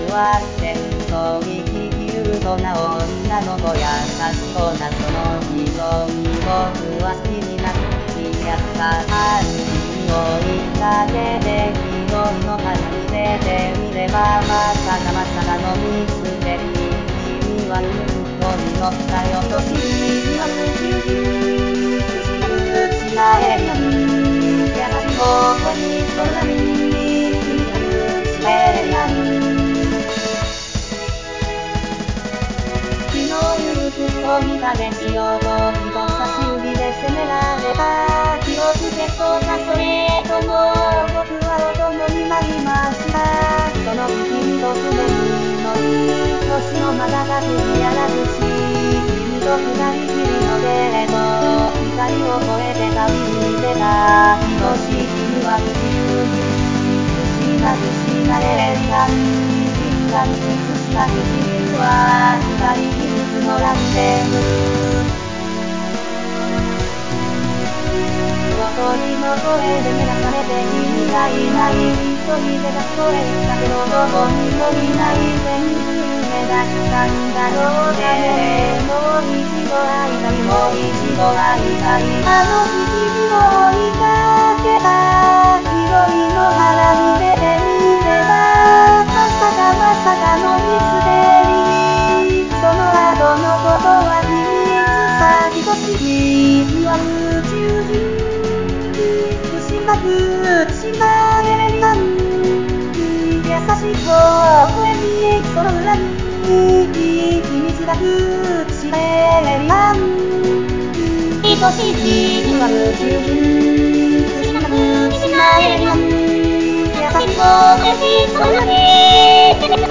は戦争に生きるそんな女の子優しそうなその色に僕は好きになるやさはるに追いかけて緑の花に出てみればまさかのミステリー君はうんこに乗ったよと君は失える優しい僕に空にスペリアン気の許す人に風しようと人差し指で責められた気をつけそうかそれとも僕はお供になりましたその時に僕目に乗り星のまだがくじやらずし君と二人きりのデート光を越えて旅に出た愛しい君は不思議なエレガン銀河に映した唇は二人きずつのランデブー小鳥の声で目が覚めて君がいない一人で学校へ行ったけどどこにもいない全部夢だったんだろうねもう一度会いたいもう一度会いたいあの日君を追いかけた緑の花に出てみればまさかのミステリーその後のことは秘密さ愛しい君は宇宙人島エレガン優しい声にその裏に秘密が隠してエレガン愛しい君は宇宙人島エレガン優しい声にその裏に